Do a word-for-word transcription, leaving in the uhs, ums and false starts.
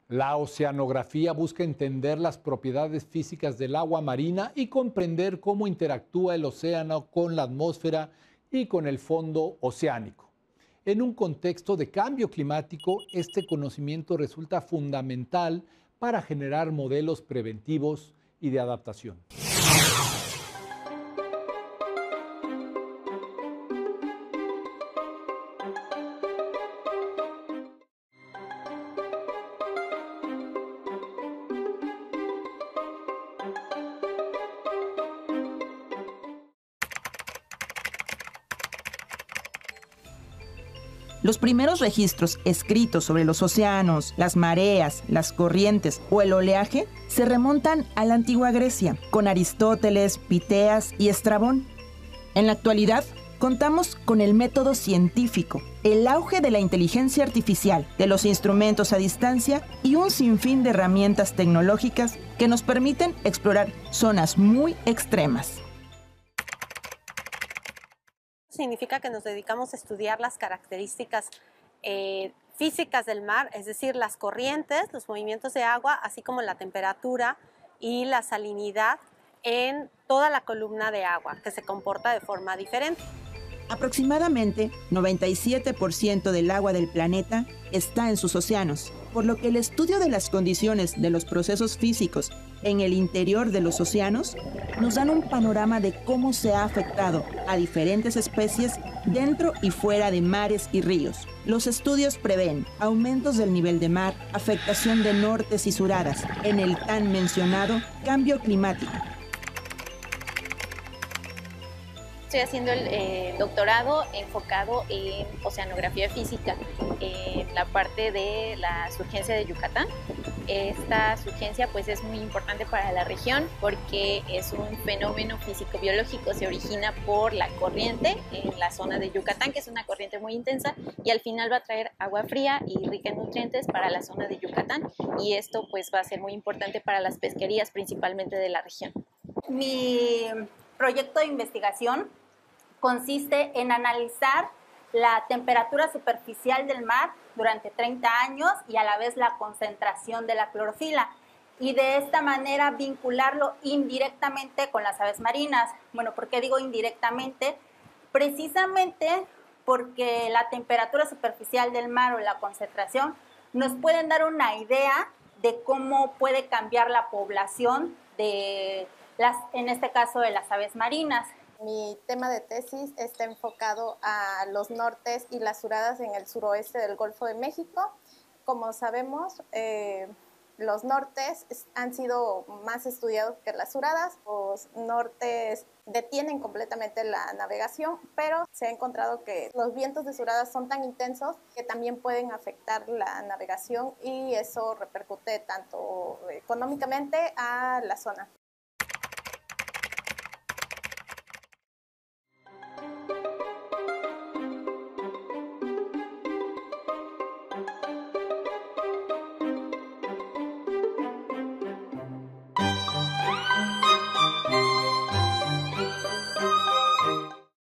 La oceanografía busca entender las propiedades físicas del agua marina y comprender cómo interactúa el océano con la atmósfera y con el fondo oceánico. En un contexto de cambio climático, este conocimiento resulta fundamental para generar modelos preventivos y de adaptación. Los primeros registros escritos sobre los océanos, las mareas, las corrientes o el oleaje se remontan a la antigua Grecia, con Aristóteles, Piteas y Estrabón. En la actualidad, contamos con el método científico, el auge de la inteligencia artificial, de los instrumentos a distancia y un sinfín de herramientas tecnológicas que nos permiten explorar zonas muy extremas. Significa que nos dedicamos a estudiar las características eh, físicas del mar, es decir, las corrientes, los movimientos de agua, así como la temperatura y la salinidad en toda la columna de agua, que se comporta de forma diferente. Aproximadamente noventa y siete por ciento del agua del planeta está en sus océanos, por lo que el estudio de las condiciones de los procesos físicos en el interior de los océanos nos dan un panorama de cómo se ha afectado a diferentes especies dentro y fuera de mares y ríos. Los estudios prevén aumentos del nivel de mar, afectación de nortes y suradas en el tan mencionado cambio climático. Estoy haciendo el eh, doctorado enfocado en oceanografía física, en la parte de la surgencia de Yucatán. Esta surgencia pues es muy importante para la región porque es un fenómeno físico-biológico, se origina por la corriente en la zona de Yucatán, que es una corriente muy intensa y al final va a traer agua fría y rica en nutrientes para la zona de Yucatán, y esto pues va a ser muy importante para las pesquerías principalmente de la región. Mi proyecto de investigación consiste en analizar la temperatura superficial del mar durante treinta años y a la vez la concentración de la clorofila, y de esta manera vincularlo indirectamente con las aves marinas. Bueno, ¿por qué digo indirectamente? Precisamente porque la temperatura superficial del mar o la concentración nos pueden dar una idea de cómo puede cambiar la población de las, en este caso de las aves marinas. Mi tema de tesis está enfocado a los nortes y las suradas en el suroeste del Golfo de México. Como sabemos, eh, los nortes han sido más estudiados que las suradas. Los nortes detienen completamente la navegación, pero se ha encontrado que los vientos de suradas son tan intensos que también pueden afectar la navegación, y eso repercute tanto económicamente a la zona.